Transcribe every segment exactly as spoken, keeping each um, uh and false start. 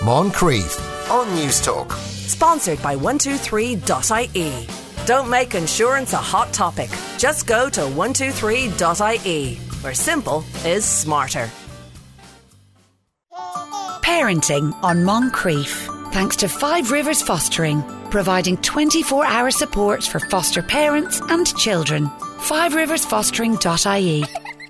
Moncrief on Newstalk. Sponsored by one two three dot I E. Don't make insurance a hot topic. Just go to one two three dot I E, where simple is smarter. Parenting on Moncrief. Thanks to Five Rivers Fostering, providing twenty-four hour support for foster parents and children. five rivers fostering dot I E.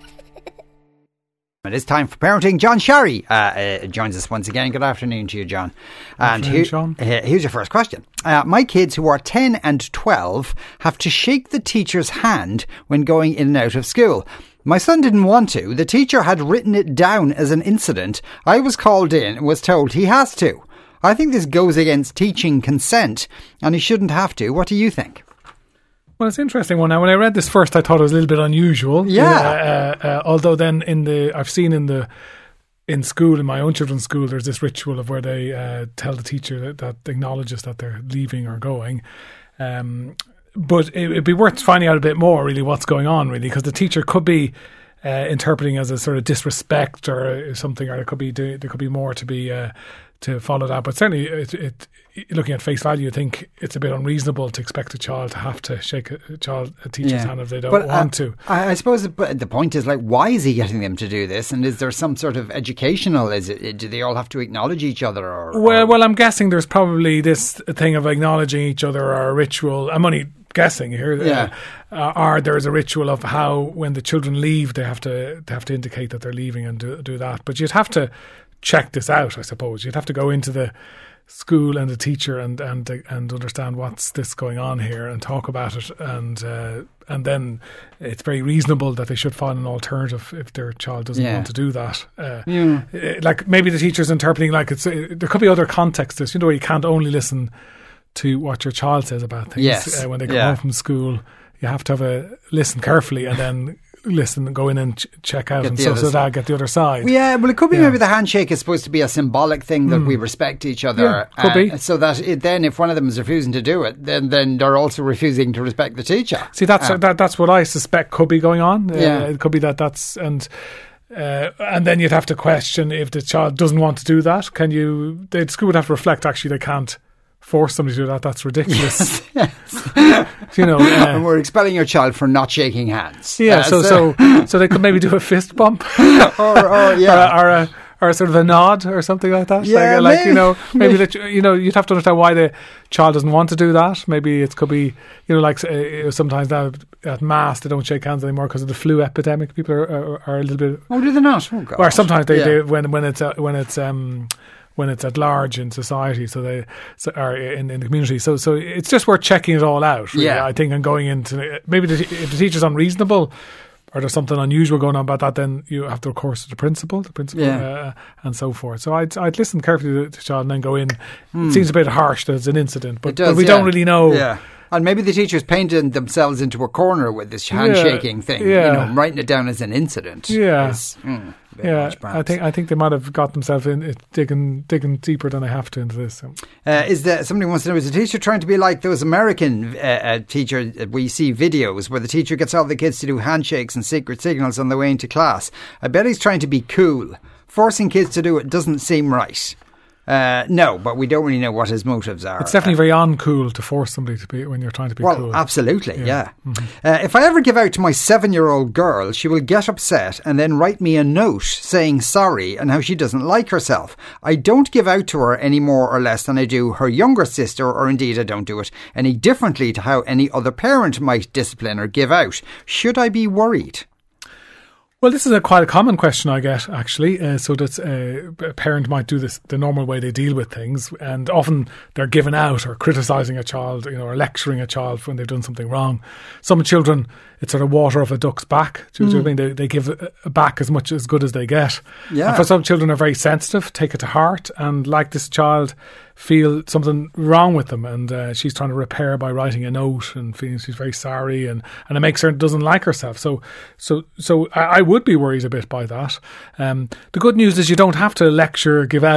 It is time for parenting. John Sherry uh, uh, joins us once again. Good afternoon to you, John. And afternoon, Sean. Uh, here's your first question. Uh, my kids, who are ten and twelve, have to shake the teacher's hand when going in and out of school. My son didn't want to. The teacher had written it down as an incident. I was called in and was told he has to. I think this goes against teaching consent, and he shouldn't have to. What do you think? Well, it's an interesting one. Now, when I read this first, I thought it was a little bit unusual. Yeah. Uh, uh, uh, although then in the, I've seen in the, in school, in my own children's school, there's this ritual of where they uh, tell the teacher that, that acknowledges that they're leaving or going. Um, but it, it'd be worth finding out a bit more, really, what's going on, really, because the teacher could be uh, interpreting as a sort of disrespect or something, or there could be there could be more to be uh, to follow that. But certainly, it, it, looking at face value, I think it's a bit unreasonable to expect a child to have to shake a child a teacher's Yeah. hand if they don't But, want uh, to. I, I suppose the, the point is, like, why is he getting them to do this? And is there some sort of educational? Is it? Do they all have to acknowledge each other? Or, Well, or well, I'm guessing there's probably this thing of acknowledging each other or a ritual. I'm only guessing here. Yeah. Uh, or there's a ritual of how when the children leave, they have to they have to indicate that they're leaving and do, do that. But you'd have to check this out, I suppose. You'd have to go into the school and the teacher and and and understand what's this going on here and talk about it, and uh, and then it's very reasonable that they should find an alternative if their child doesn't Yeah. want to do that. Uh, Yeah. uh, Like maybe the teacher's interpreting like it's uh, there could be other contexts to this. You know, where you can't only listen to what your child says about things. Yes. Uh, when they come Yeah. home from school, you have to have a listen carefully and then listen and go in and ch- check out Get and the so, other so that I side. get the other side. Yeah, well, it could be Yeah. maybe the handshake is supposed to be a symbolic thing that we respect each other. Yeah, could be. So that it, then if one of them is refusing to do it, then, then they're also refusing to respect the teacher. See, that's Uh, that, that's what I suspect could be going on. Uh, Yeah. it could be that that's and uh, and then you'd have to question if the child doesn't want to do that. Can you? The school would have to reflect. Actually, they can't force somebody to do that. That's ridiculous. You know. and Uh, we're expelling your child for not shaking hands. yeah. Uh, So so so they could maybe do a fist bump. or, or, yeah. or, a, or a or sort of a nod or something like that. Yeah, like, like maybe. you know, maybe that you know you'd have to understand why the child doesn't want to do that. Maybe it could be you know like uh, sometimes now at mass they don't shake hands anymore because of the flu epidemic. People are are, are a little bit, Oh, do they not? Oh, God. or sometimes they Yeah. do when when it's uh, when it's um. when it's at large in society, so they so, or in, in the community. So, so it's just worth checking it all out. Really, Yeah. I think, and going into maybe the, if the teacher's unreasonable or there's something unusual going on about that, then you have to, of course, the principal, the principal, Yeah. uh, and so forth. So I'd I'd listen carefully to the child and then go in. It seems a bit harsh that it's an incident, but, It does, but we yeah. don't really know. Yeah. And maybe the teachers painted themselves into a corner with this handshaking thing, yeah. you know, writing it down as an incident. Yeah. is, mm, a bit Yeah, much, perhaps. I think I think they might have got themselves in it, digging digging deeper than they have to into this. So. Uh, is there somebody wants to know, is the teacher trying to be like those American uh, uh, teachers that we see videos where the teacher gets all the kids to do handshakes and secret signals on the way into class? I bet he's trying to be cool. Forcing kids to do it doesn't seem right. Uh, no, but we don't really know what his motives are. It's definitely very uncool to force somebody to be when you're trying to be Well, cool. absolutely, yeah. Yeah. Mm-hmm. Uh, if I ever give out to my seven-year-old girl, she will get upset and then write me a note saying sorry and how she doesn't like herself. I don't give out to her any more or less than I do her younger sister, or indeed I don't do it any differently to how any other parent might discipline or give out. Should I be worried? Well, this is a quite a common question I get, actually. Uh, so that uh, a parent might do this the normal way they deal with things, and often they're giving out or criticising a child, you know, or lecturing a child when they've done something wrong. Some children, it's sort of water off a duck's back. Do you know what I mean? They, they give uh, back as much as good as they get. Yeah. And for some children are very sensitive, take it to heart, and like this child, feel something wrong with them, and uh, she's trying to repair by writing a note and feeling she's very sorry, and, and it makes her doesn't like herself. So, so, so I, I would be worried a bit by that. Um, the good news is you don't have to lecture, give out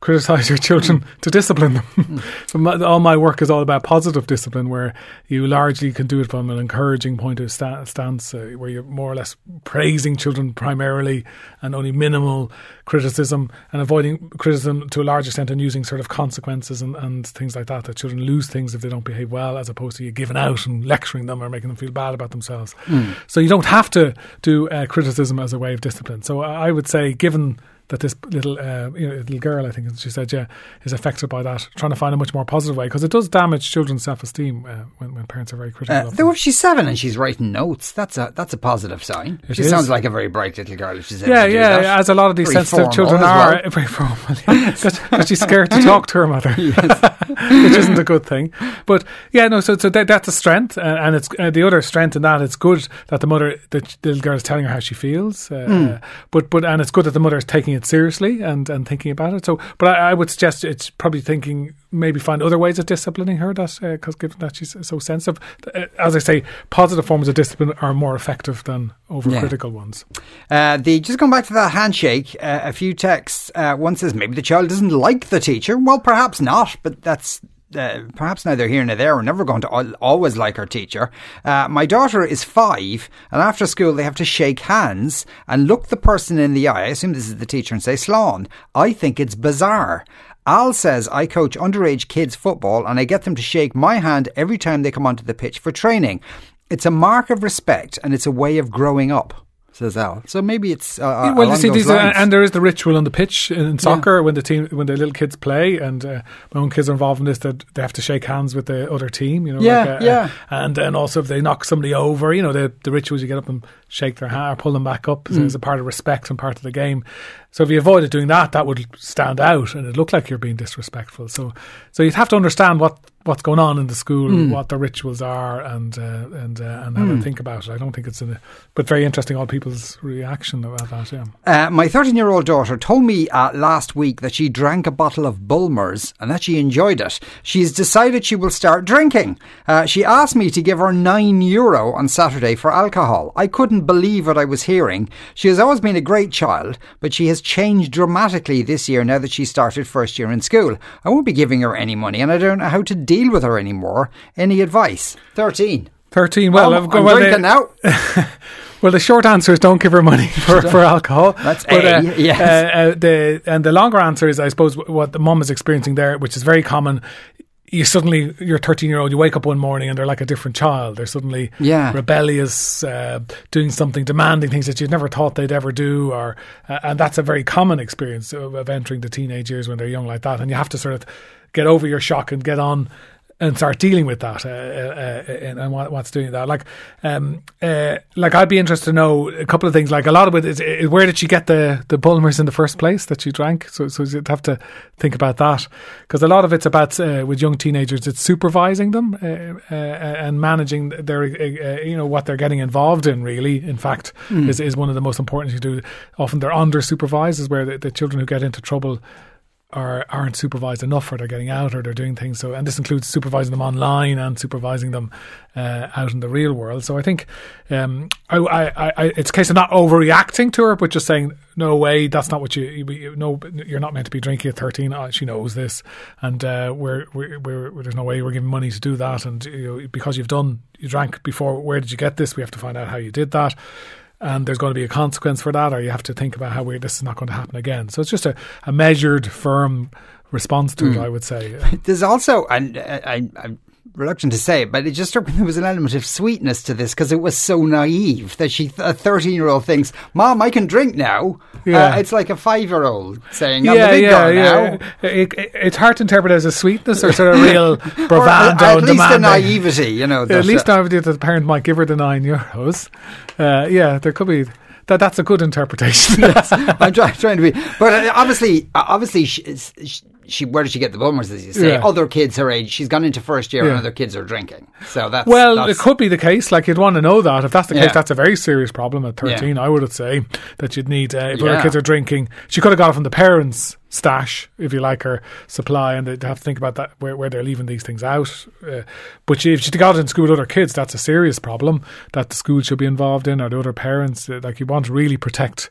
criticise your children to discipline them. So my, all my work is all about positive discipline, where you largely can do it from an encouraging point of sta- stance, uh, where you're more or less praising children primarily and only minimal criticism, and avoiding criticism to a large extent and using sort of consequences and, and things like that, that children lose things if they don't behave well, as opposed to you giving out and lecturing them or making them feel bad about themselves. Mm. So you don't have to do uh, criticism as a way of discipline. So I would say, given that this little uh, you know, little girl, I think she said, yeah, is affected by that, trying to find a much more positive way, because it does damage children's self-esteem uh, when, when parents are very critical uh, of them. Though if she's seven and she's writing notes, that's a that's a positive sign. It she is. Sounds like a very bright little girl if she's able yeah, to do yeah, that. as a lot of these Very sensitive formal children as are. well. Very formal, because she's scared to talk to her mother, which isn't a good thing. But yeah, no, so so that, that's a strength, uh, and it's uh, the other strength in that it's good that the mother, the, the little girl is telling her how she feels, uh, mm. uh, but but and it's good that the mother is taking it seriously and, and thinking about it. So, but I, I would suggest it's probably thinking maybe find other ways of disciplining her, that because uh, given that she's so sensitive, uh, as I say, positive forms of discipline are more effective than overcritical yeah. ones. Uh, the just going back to that handshake, uh, a few texts. Uh, one says maybe the child doesn't like the teacher. Well, perhaps not, but that's. Uh, perhaps neither here nor there. We're never going to al- always like our teacher. Uh, my daughter is five, and after school they have to shake hands and look the person in the eye. I assume this is the teacher, and say "Slán." I think it's bizarre. Al says I coach underage kids football, and I get them to shake my hand every time they come onto the pitch for training. It's a mark of respect, and it's a way of growing up, says Al. So maybe it's uh, well, you see, those these lines. Are, and there is the ritual on the pitch in soccer, yeah. when the team, when the little kids play, and uh, my own kids are involved in this, that they have to shake hands with the other team. You know, yeah, like, uh, yeah. Uh, and and also if they knock somebody over, you know, the the rituals, you get up and shake their hand or pull them back up mm. as a part of respect and part of the game. So if you avoided doing that, that would stand out and it looked like you're being disrespectful. So so you'd have to understand what, what's going on in the school, mm. what the rituals are, and uh, and uh, and have mm. a think about it. I don't think it's in a, but very interesting all people's reaction about that. Yeah. Uh, my thirteen-year-old daughter told me uh, last week that she drank a bottle of Bulmers and that she enjoyed it. She's decided she will start drinking. Uh, she asked me to give her nine euro on Saturday for alcohol. I couldn't believe what I was hearing. She has always been a great child, but she has changed dramatically this year now that she started first year in school. I won't be giving her any money, and I don't know how to deal with her anymore. Any advice? thirteen. thirteen. Well, oh, I've I'm well, drinking they, now. Well, the short answer is don't give her money for, for alcohol. That's but, A, uh, yes. Uh, uh, the, and the longer answer is, I suppose, what the mum is experiencing there, which is very common. You suddenly, you're thirteen-year-old, you wake up one morning and they're like a different child. They're suddenly yeah. rebellious, uh, doing something, demanding things that you'd never thought they'd ever do. Or uh, and that's a very common experience of, of entering the teenage years when they're young like that. And you have to sort of get over your shock and get on and start dealing with that uh, uh, and, and what, what's doing that. Like, um, uh, like I'd be interested to know a couple of things. Like a lot of it is, is where did she get the the Bulmers in the first place that she drank? So, so you'd have to think about that, because a lot of it's about uh, with young teenagers, it's supervising them uh, uh, and managing their, uh, you know, what they're getting involved in. Really, in fact, mm. is is one of the most important things to do. Often they're under supervised, is where the, the children who get into trouble Are, aren't supervised enough, or they're getting out, or they're doing things. So, and this includes supervising them online and supervising them uh, out in the real world. So I think um, I, I, I, it's a case of not overreacting to her, but just saying, no way, that's not what you, you, you no, you're not meant to be drinking at thirteen. Oh, she knows this, and uh, we're, we're, we're, there's no way we're giving money to do that. And you know, because you've done, you drank before, where did you get this? We have to find out how you did that. And there's going to be a consequence for that, or you have to think about how we, this is not going to happen again. So it's just a, a measured, firm response to mm. it, I would say. There's also, and I, I'm reluctant to say it, but it just struck me there was an element of sweetness to this, because it was so naive that she, a thirteen-year-old thinks, Mom, I can drink now. Yeah. Uh, it's like a five-year-old saying, I'm yeah, the big yeah, girl yeah. now. It, it, it's hard to interpret as a sweetness or sort of real bravado. Or at least demanding. a naivety, you know. At least naivety that the parent might give her the nine euros. Uh, yeah, there could be... That that's a good interpretation. Yes, I'm try, trying to be, but uh, obviously, uh, obviously, she, she, she where did she get the Bulmers? As you say, yeah. Other kids her age, she's gone into first year, yeah. and other kids are drinking. So that's well, that's, it could be the case. Like you'd want to know that. If that's the yeah. case, that's a very serious problem at thirteen. Yeah. I would say that you'd need uh, if yeah. other kids are drinking. She could have got it from the parents' stash, if you like, her supply, and they'd have to think about that where, where they're leaving these things out. Uh, but she, if she got it in school with other kids, that's a serious problem that the school should be involved in, or the other parents. Uh, like you want to really protect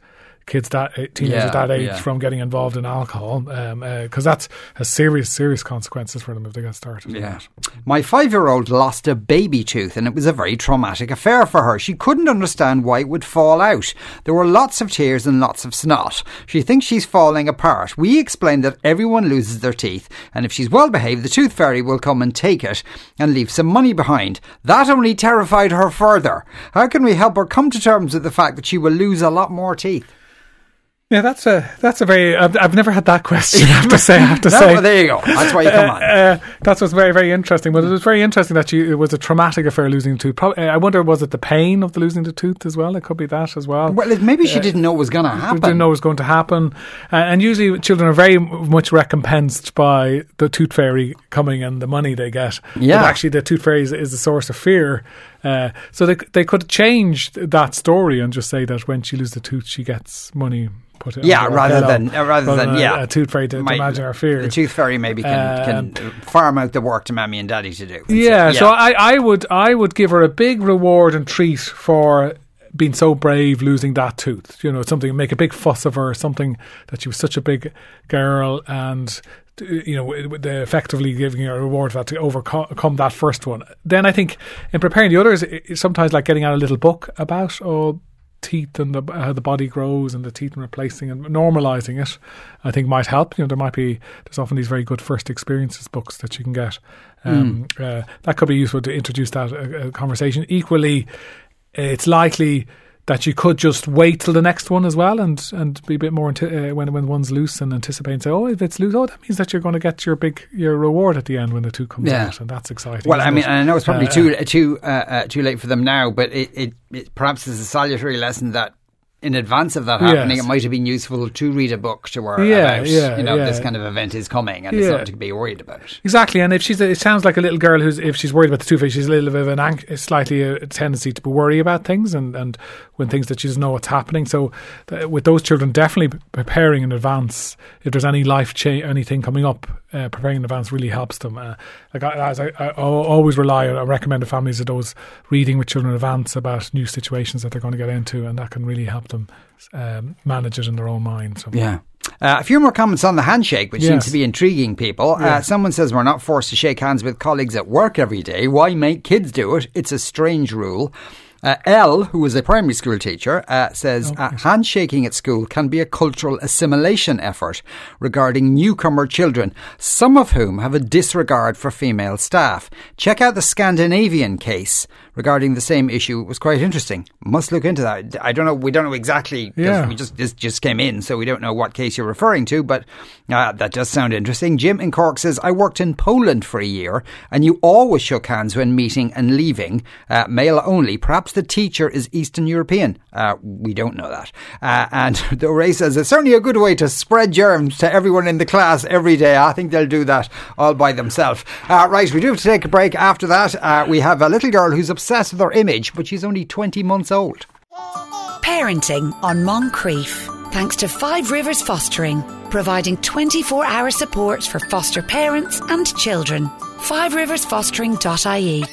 kids that teenagers Yeah, that age yeah. from getting involved in alcohol, because um, uh, that has serious, serious consequences for them if they get started. Yeah. My five-year-old lost a baby tooth and it was a very traumatic affair for her. She couldn't understand why it would fall out. There were lots of tears and lots of snot. She thinks she's falling apart. We explained that everyone loses their teeth, and if she's well behaved, the tooth fairy will come and take it and leave some money behind. That only terrified her further. How can we help her come to terms with the fact that she will lose a lot more teeth? Yeah, that's a that's a very. I've, I've never had that question. I have to say. I have to no, say. Well, there you go. That's why you come on. Uh, uh, that's what's very very interesting. But it was very interesting that you, it was a traumatic affair losing a tooth. Probably, I wonder, was it the pain of the losing the tooth as well? It could be that as well. Well, maybe she uh, didn't know it was going to happen. Didn't know it was going to happen. Uh, and usually, children are very much recompensed by the tooth fairy coming and the money they get. Yeah. But actually, the tooth fairy is, is the source of fear. Uh, so they they could change that story and just say that when she loses the tooth, she gets money. Put it yeah, rather rather pillow, than uh, rather than a, yeah, a tooth fairy to, to imagine our fears. The tooth fairy maybe can, um, can farm out the work to Mammy and Daddy to do. Yeah, so, yeah. so I, I would I would give her a big reward and treat for being so brave losing that tooth. You know, something make a big fuss of her, something that she was such a big girl, and you know, the effectively giving her a reward for that to overcome that first one. Then I think in preparing the others, it's sometimes like getting out a little book about oh. teeth and the, how the body grows and the teeth and replacing and normalising it, I think might help. You know, there might be there's often these very good first experiences books that you can get. Um, mm. uh, that could be useful to introduce that uh, uh, conversation. Equally, it's likely that you could just wait till the next one as well, and, and be a bit more anti- uh, when when one's loose and anticipate and say, oh, if it's loose, oh, that means that you're going to get your big your reward at the end when the tooth comes yeah. out, and that's exciting. Well, I mean, it? I know it's probably uh, too too uh, uh, too late for them now, but it, it, it perhaps is a salutary lesson that in advance of that happening, yes. it might have been useful to read a book to her yeah, about, yeah, you know, yeah. this kind of event is coming and yeah. it's not to be worried about. Exactly, and if she's, a, it sounds like a little girl who's, if she's worried about the tooth fairy, she's a little bit of an anx- slightly a tendency to worry about things and, and when things that she doesn't know what's happening. So th- with those children, definitely preparing in advance, if there's any life change, anything coming up, uh, preparing in advance really helps them. Uh, like I, as I, I always rely on, I recommend to families of those reading with children in advance about new situations that they're going to get into, and that can really help them um, manage it in their own mind. So. Yeah. Uh, a few more comments on the handshake, which yes. seems to be intriguing people. Yeah. Uh, someone says we're not forced to shake hands with colleagues at work every day. Why make kids do it? It's a strange rule. Uh, Elle, who was a primary school teacher, uh, says okay. uh, handshaking at school can be a cultural assimilation effort regarding newcomer children, some of whom have a disregard for female staff. Check out the Scandinavian case regarding the same issue. It was quite interesting. Must look into that. I don't know. We don't know exactly because yeah. we just this just came in, so we don't know what case you're referring to. But uh, that does sound interesting. Jim in Cork says I worked in Poland for a year, and you always shook hands when meeting and leaving, uh, male only. Perhaps the teacher is Eastern European. Uh, we don't know that. Uh, and the Ray says it's certainly a good way to spread germs to everyone in the class every day. I think they'll do that all by themselves. Uh, right, we do have to take a break. After that, uh, we have a little girl who's obsessed with her image, but she's only twenty months old. Parenting on Moncrief. Thanks to Five Rivers Fostering, providing twenty-four hour support for foster parents and children. five rivers fostering dot I E.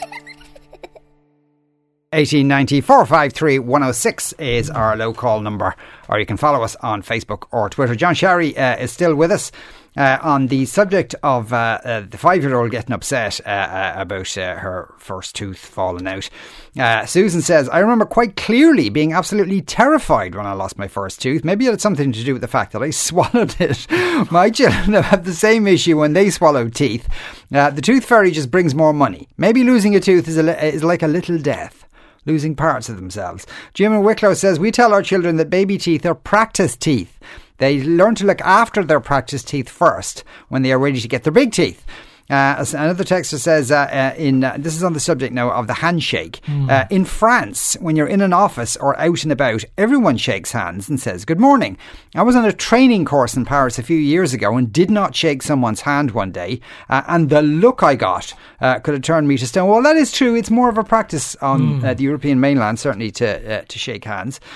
eighteen ninety, four five three, one oh six is our low call number, or you can follow us on Facebook or Twitter. John Sherry uh, is still with us uh, on the subject of uh, uh, the five-year-old getting upset uh, uh, about uh, her first tooth falling out. Uh, Susan says, I remember quite clearly being absolutely terrified when I lost my first tooth. Maybe it had something to do with the fact that I swallowed it. My children have had the same issue when they swallow teeth. Uh, the tooth fairy just brings more money. Maybe losing a tooth is, a li- is like a little death. Losing parts of themselves. Jim in Wicklow says, we tell our children that baby teeth are practice teeth. They learn to look after their practice teeth first when they are ready to get their big teeth. Uh, another texter says, uh, uh, in uh, this is on the subject now of the handshake. Mm. Uh, in France, when you're in an office or out and about, everyone shakes hands and says good morning. I was on a training course in Paris a few years ago and did not shake someone's hand one day, uh, and the look I got uh, could have turned me to stone. Well, that is true. It's more of a practice on mm. uh, the European mainland, certainly, to uh, to shake hands.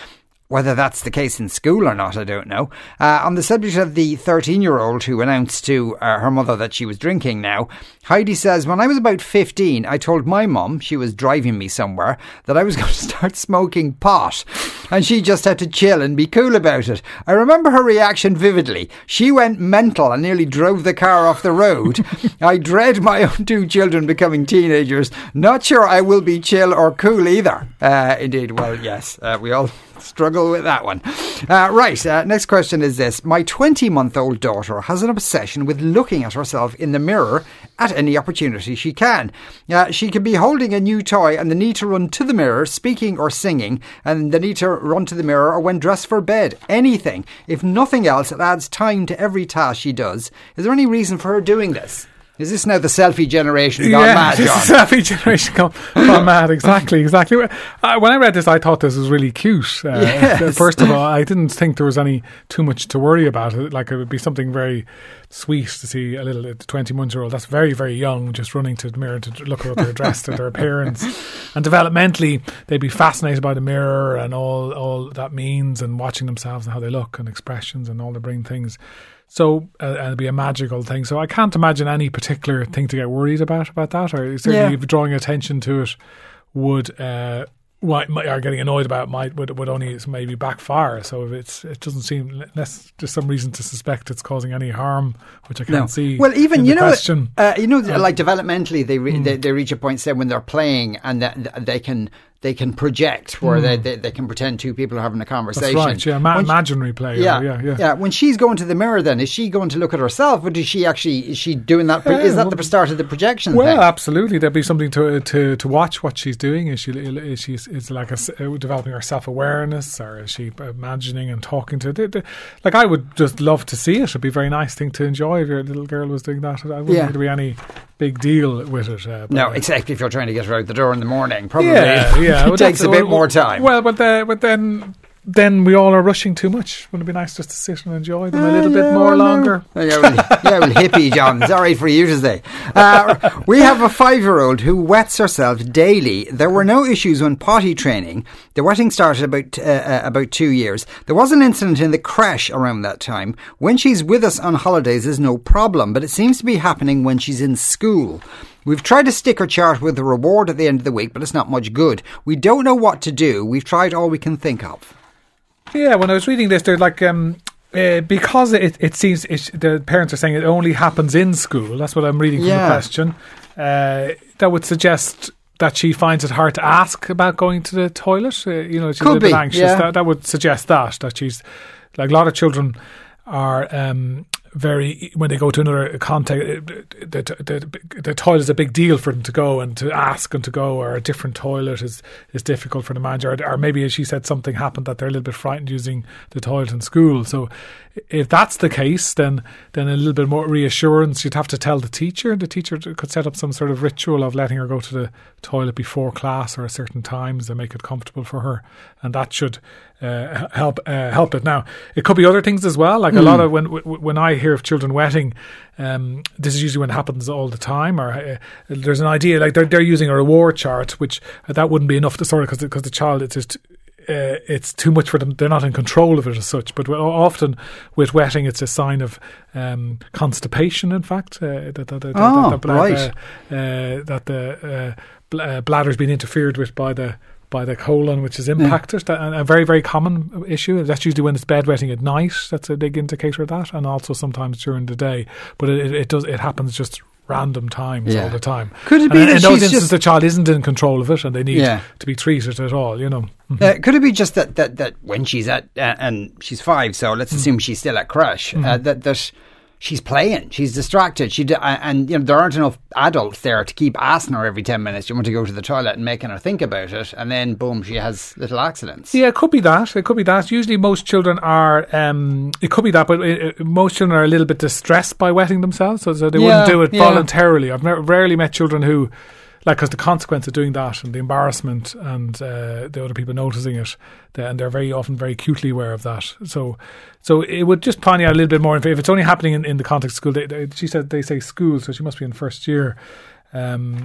Whether that's the case in school or not, I don't know. Uh, on the subject of the thirteen-year-old who announced to uh, her mother that she was drinking now, Heidi says, when I was about fifteen, I told my mum, she was driving me somewhere, that I was going to start smoking pot. And she just had to chill and be cool about it. I remember her reaction vividly. She went mental and nearly drove the car off the road. I dread my own two children becoming teenagers. Not sure I will be chill or cool either. Uh, indeed, well, yes, uh, we all struggle with that one. Uh, right, uh, next question is this. My twenty-month-old daughter has an obsession with looking at herself in the mirror at any opportunity she can. Uh, she can be holding a new toy and the need to run to the mirror, speaking or singing, and the need to run to the mirror or when dressed for bed. Anything. If nothing else, it adds time to every task she does. Is there any reason for her doing this? Is this now the selfie generation gone yeah, mad, John? This is the selfie generation gone, gone mad, exactly, exactly. Uh, when I read this, I thought this was really cute. Uh, yes. First of all, I didn't think there was any too much to worry about. It. Like, it would be something very sweet to see a little twenty-month-year-old, that's very, very young, just running to the mirror to look at their dress, at their appearance. And developmentally, they'd be fascinated by the mirror and all, all that means, and watching themselves and how they look and expressions and all the brain things. So uh, it'll be a magical thing. So I can't imagine any particular thing to get worried about about that, or certainly yeah. drawing attention to it would, uh, might, might, or getting annoyed about it might would, would only maybe backfire. So if it's it doesn't seem, unless there's some reason to suspect it's causing any harm, which I can't no. see. Well, even in you the know, question. Uh, you know, uh, like developmentally, they, re- mm. they they reach a point, say, when they're playing, and that they can. They can project where mm. they, they they can pretend two people are having a conversation. That's right, yeah, Ma- she, imaginary play. Yeah, yeah, yeah, yeah. When she's going to the mirror, then is she going to look at herself, or is she actually is she doing that? Pro- yeah, is that well, the start of the projection? Well, thing? absolutely. There'd be something to to to watch what she's doing. Is she is she is like a, developing her self awareness, or is she imagining and talking to? The, the, like, I would just love to see it. It'd be a very nice thing to enjoy if your little girl was doing that. I wouldn't yeah. think there'd be any big deal with it. Uh, no, uh, except if you're trying to get her out the door in the morning. Probably, yeah, yeah. it takes a bit more time. Well, but the, but then then we all are rushing too much. Wouldn't it be nice just to sit and enjoy them uh, a little yeah, bit more well, longer? No. Yeah, well, yeah, well, hippie, John. It's all right for you to say. Uh, we have a five-year-old who wets herself daily. There were no issues when potty training. The wetting started about uh, uh, about two years. There was an incident in the creche around that time. When she's with us on holidays, there's no problem, but it seems to be happening when she's in school. We've tried a sticker chart with a reward at the end of the week, but it's not much good. We don't know what to do. We've tried all we can think of. Yeah, when I was reading this, they're like, um, uh, because it, it seems it, the parents are saying it only happens in school. That's what I'm reading from yeah. the question. Uh, that would suggest that she finds it hard to ask about going to the toilet. Uh, you know, she's Could a little be, bit anxious. Yeah. That, that would suggest that, that she's, like, a lot of children are um, very, when they go to another context, the, the, the toilet is a big deal for them to go, and to ask and to go, or a different toilet is, is difficult for the manager. Or, or maybe, as she said, something happened that they're a little bit frightened using the toilet in school. So if that's the case, then then a little bit more reassurance. You'd have to tell the teacher. The teacher could set up some sort of ritual of letting her go to the toilet before class or at certain times to make it comfortable for her, and that should uh, help uh, help it. Now, it could be other things as well. Like mm. a lot of when when I hear of children wetting, um, this is usually when it happens all the time. Or uh, there's an idea like they're they're using a reward chart, which uh, that wouldn't be enough to sort of, because because the child, it's just. Uh, it's too much for them. They're not in control of it as such. But often with wetting, it's a sign of um, constipation. In fact, uh, that, that, that, oh, that, that, right. uh, uh, that the uh, bl- uh, bladder's been interfered with by the by the colon, which is impacted. Yeah. And a very very common issue. That's usually when it's bedwetting at night. That's a big indicator of that, and also sometimes during the day. But it, it, it does it happens just random times yeah. all the time. Could it be and that in she's those instances just the child isn't in control of it, and they need yeah. to be treated at all, you know? Mm-hmm. Uh, could it be just that, that, that when she's at uh, and she's five, so let's mm-hmm. assume she's still at creche, mm-hmm. uh, that that she's playing, she's distracted, she d- and you know there aren't enough adults there to keep asking her every ten minutes, you want to go to the toilet, and making her think about it, and then boom, she has little accidents. Yeah, it could be that. It could be that. Usually, most children are. Um, it could be that, but it, it, most children are a little bit distressed by wetting themselves, so, so they yeah, wouldn't do it yeah. voluntarily. I've never, rarely met children who, like, because the consequence of doing that and the embarrassment and uh, the other people noticing it, they, and they're very often very acutely aware of that. So, so it would just find out a little bit more. If it's only happening in, in the context of school, they, they, she said they say school, so she must be in first year. Um,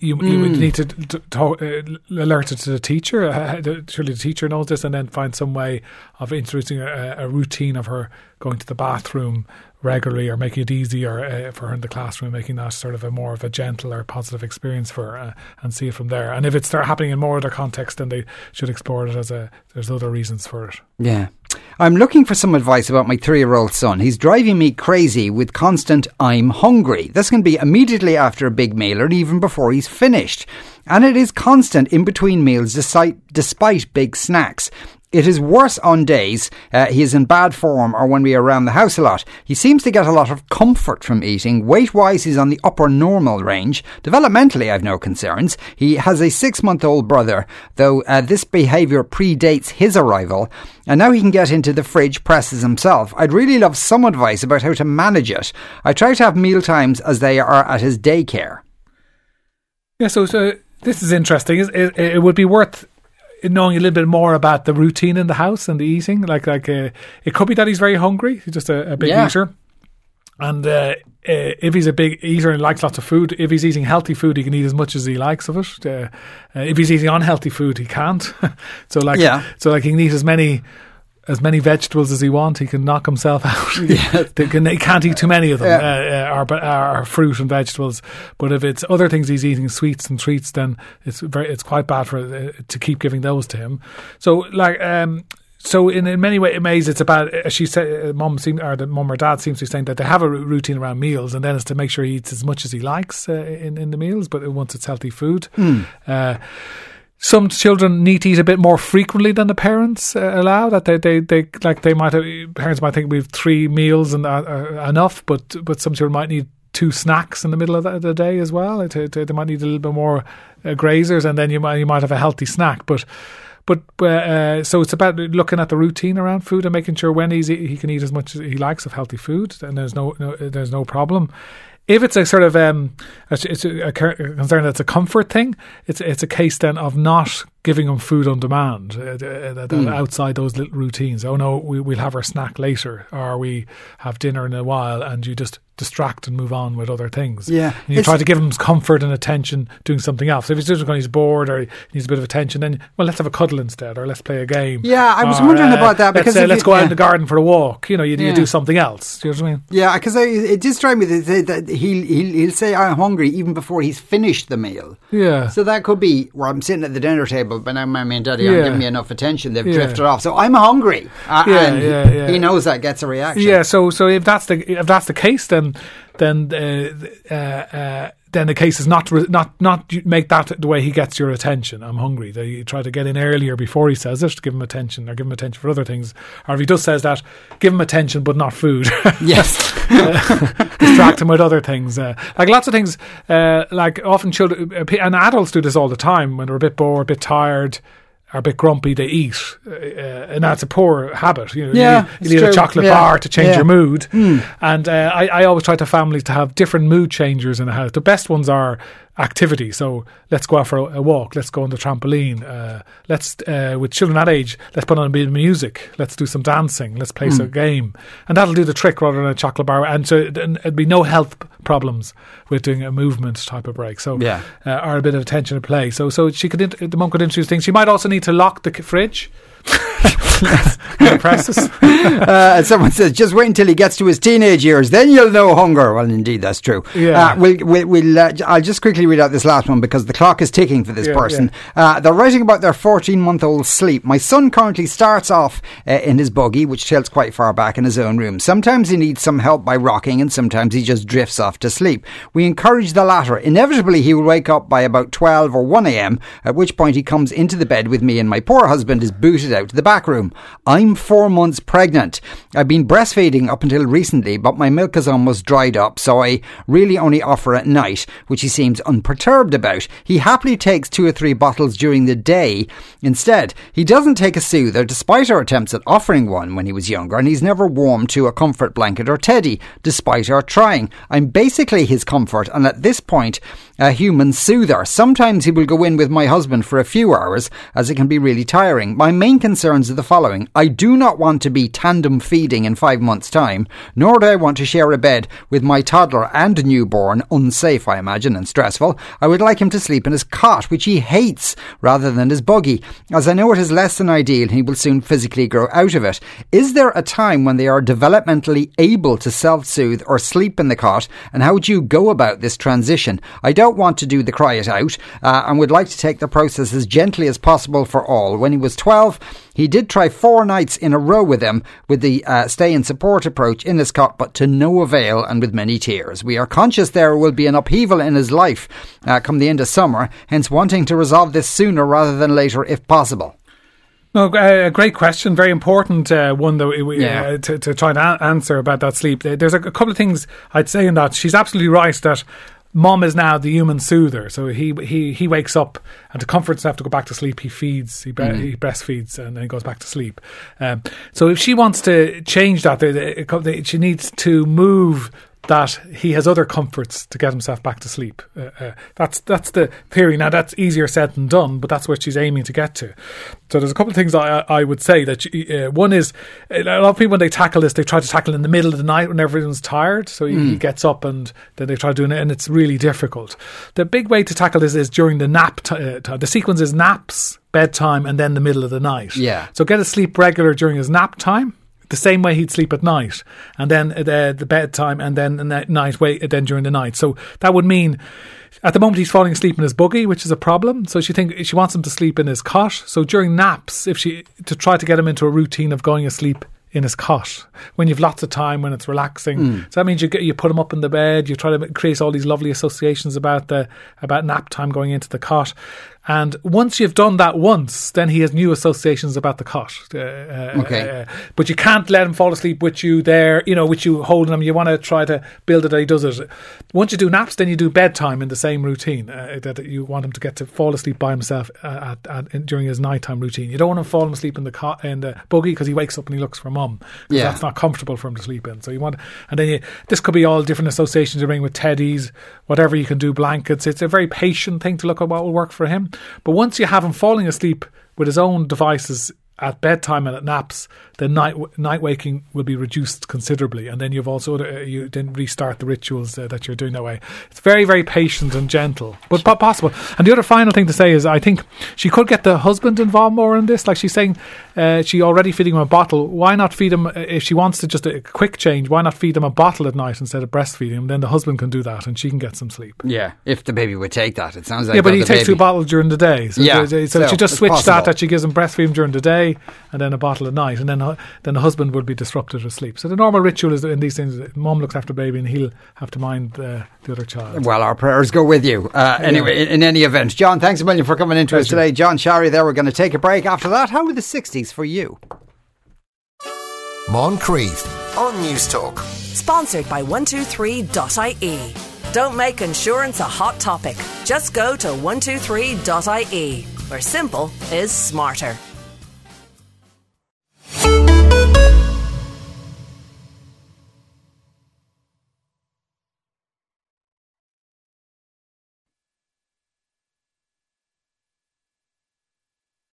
you, mm. you would need to, to, to uh, alert it to the teacher. Uh, the, surely the teacher knows this, and then find some way of introducing a, a routine of her going to the bathroom regularly, or making it easier uh, for her in the classroom, making that sort of a more of a gentle or positive experience for her, uh, and see it from there. And if it's start happening in more other context, then they should explore it as a, there's other reasons for it. Yeah. I'm looking for some advice about my three-year-old son. He's driving me crazy with constant "I'm hungry." This can be immediately after a big meal or even before he's finished. And it is constant in between meals despite, despite big snacks. It is worse on days uh, he is in bad form or when we are around the house a lot. He seems to get a lot of comfort from eating. Weight-wise, he's on the upper normal range. Developmentally, I've no concerns. He has a six-month-old brother, though uh, this behaviour predates his arrival. And now he can get into the fridge, presses himself. I'd really love some advice about how to manage it. I try to have meal times as they are at his daycare. Yeah, so, so this is interesting. It, it, it would be worth knowing a little bit more about the routine in the house and the eating. Like, like uh, it could be that he's very hungry. He's just a, a big yeah. eater. And uh, uh, if he's a big eater and likes lots of food, if he's eating healthy food, he can eat as much as he likes of it. Uh, uh, if he's eating unhealthy food, he can't. so like, yeah. so like he can eat as many as many vegetables as he wants. He can knock himself out. Yeah. they can, he can't eat too many of them, yeah. uh, or, or fruit and vegetables. But if it's other things he's eating, sweets and treats, then it's very, it's quite bad for uh, to keep giving those to him. So like, um, so in, in many ways, it's about, as she said, uh, mum seem, or the mum or dad seems to be saying that they have a routine around meals, and then it's to make sure he eats as much as he likes uh, in in the meals, but once it's healthy food. Mm. Uh, Some children need to eat a bit more frequently than the parents uh, allow. That they, they, they like they might have, parents might think we have three meals and uh, uh, enough, but but some children might need two snacks in the middle of the, the day as well. To, to, they might need a little bit more uh, grazers, and then you might you might have a healthy snack. But but uh, so it's about looking at the routine around food and making sure when he's he can eat as much as he likes of healthy food, and there's no, no there's no problem. If it's a sort of um, it's a concern that's a comfort thing, it's it's a case then of not giving them food on demand uh, uh, mm. outside those little routines. Oh no, we, we'll have our snack later, or we have dinner in a while, and you just distract and move on with other things. Yeah, and you try to give him comfort and attention doing something else. If he's just when he's bored or he needs a bit of attention, then well, let's have a cuddle instead, or let's play a game. Yeah, I was or, wondering uh, about that because let's, uh, let's you, go yeah. out in the garden for a walk. You know, you, yeah. you do something else. Do you know what I mean? Yeah, because it did strike me that, that he'll, he'll he'll say I'm hungry even before he's finished the meal. Yeah. So that could be where I'm sitting at the dinner table, but now mommy and daddy aren't yeah. giving me enough attention. They've yeah. drifted off. So I'm hungry, uh, yeah, and yeah, yeah. he knows that gets a reaction. Yeah. So so if that's the if that's the case, then then uh, uh, uh, then the case is not not not make that the way he gets your attention. I'm hungry. They try to get in earlier before he says it to give him attention, or give him attention for other things. Or if he does says that, give him attention but not food. Yes. uh, distract him with other things. Uh, like lots of things. Uh, like often children and adults do this all the time when they're a bit bored, a bit tired, are a bit grumpy, they eat, uh, and that's a poor habit. You know, yeah, you, you need true. a chocolate yeah. bar to change yeah. your mood. Mm. And uh, I, I always try to families to have different mood changers in the house. The best ones are activity. So let's go out for a, a walk. Let's go on the trampoline. Uh, let's uh, with children that age, let's put on a bit of music. Let's do some dancing. Let's play mm. some game, and that'll do the trick rather than a chocolate bar. And so it'd be no health problems with doing a movement type of break. So yeah, uh, or a bit of attention to play. So so she could the mum could introduce things. She might also need to lock the fridge. uh, someone says, just wait until he gets to his teenage years, then you'll know hunger. Well, indeed, that's true. Yeah. Uh, we'll, we'll, we'll, uh, I'll just quickly read out this last one because the clock is ticking for this yeah, person. Yeah. Uh, they're writing about their fourteen-month-old sleep. My son currently starts off uh, in his buggy, which tilts quite far back in his own room. Sometimes he needs some help by rocking, and sometimes he just drifts off to sleep. We encourage the latter. Inevitably, he will wake up by about twelve or one a.m., at which point he comes into the bed with me, and my poor husband is booted out to the back room. I'm four months pregnant. I've been breastfeeding up until recently, but my milk is almost dried up, so I really only offer at night, which he seems unperturbed about. He happily takes two or three bottles during the day instead. He doesn't take a soother, despite our attempts at offering one when he was younger, and he's never warmed to a comfort blanket or teddy, despite our trying. I'm basically his comfort, and at this point, a human soother. Sometimes he will go in with my husband for a few hours, as it can be really tiring. My main concerns are the following. I do not want to be tandem feeding in five months' time, nor do I want to share a bed with my toddler and newborn, unsafe, I imagine, and stressful. I would like him to sleep in his cot, which he hates, rather than his buggy, as I know it is less than ideal and he will soon physically grow out of it. Is there a time when they are developmentally able to self-soothe or sleep in the cot, and how would you go about this transition? I don't want to do the cry it out, uh, and would like to take the process as gently as possible for all. When he was twelve, he did try four nights in a row with him with the uh, stay and support approach in his cot, but to no avail and with many tears. We are conscious there will be an upheaval in his life uh, come the end of summer, hence wanting to resolve this sooner rather than later if possible. No, a great question, very important uh, one though uh, yeah. to, to try and a- answer about that sleep. There's a, a couple of things I'd say in that. She's absolutely right that Mum is now the human soother, so he he he wakes up and to comfort himself to go back to sleep, he feeds, he, bre- mm. he breastfeeds, and then he goes back to sleep. Um, so if she wants to change that, they, they, they, she needs to move that he has other comforts to get himself back to sleep. Uh, uh, that's that's the theory. Now, that's easier said than done, but that's what she's aiming to get to. So there's a couple of things I, I would say. That she, uh, one is, a lot of people, when they tackle this, they try to tackle in the middle of the night when everyone's tired. So he, mm. he gets up and then they try doing it, and it's really difficult. The big way to tackle this is during the nap t- uh, time. The sequence is naps, bedtime, and then the middle of the night. Yeah. So get a sleep regular during his nap time, the same way he'd sleep at night, and then the, the bedtime, and then the night wait, then during the night. So that would mean, at the moment he's falling asleep in his buggy, which is a problem. So she think she wants him to sleep in his cot. So during naps, if she to try to get him into a routine of going asleep in his cot when you've lots of time, when it's relaxing. Mm. So that means you get, you put him up in the bed. You try to create all these lovely associations about the about nap time going into the cot. And once you've done that once, then he has new associations about the cot. Uh, okay. Uh, but you can't let him fall asleep with you there, you know, with you holding him. You want to try to build it that he does it. Once you do naps, then you do bedtime in the same routine. Uh, that you want him to get to fall asleep by himself at, at, at, during his nighttime routine. You don't want him falling asleep in the cot, in the buggy, because he wakes up and he looks for mum. Yeah. That's not comfortable for him to sleep in. So you want, and then you, this could be all different associations you bring with teddies, whatever you can do, blankets. It's a very patient thing to look at what will work for him. But once you have him falling asleep with his own devices at bedtime and at naps, the night night waking will be reduced considerably, and then you've also uh, you then restart the rituals uh, that you're doing that way. It's very, very patient and gentle, but possible. And the other final thing to say is, I think she could get the husband involved more in this. Like she's saying, uh, she already feeding him a bottle. Why not feed him, if she wants to just a quick change, why not feed him a bottle at night instead of breastfeeding him? Then the husband can do that, and she can get some sleep. Yeah, if the baby would take that. It sounds like yeah, but he takes baby. two bottles during the day. So, yeah, so, so she just switched possible. that that she gives him breastfeeding during the day, and then a bottle at night, and then uh, then the husband would be disrupted with sleep. So the normal ritual is in these things: mum looks after baby, and he'll have to mind uh, the other child. Well, our prayers go with you. Uh, anyway, yeah. in, in any event, John, thanks a million for coming into us today. John Shary there. We're going to take a break. After that, how were the sixties for you? Moncrief on News Talk. Sponsored by one two three dot I E. Don't make insurance a hot topic. Just go to one two three dot I E, where simple is smarter.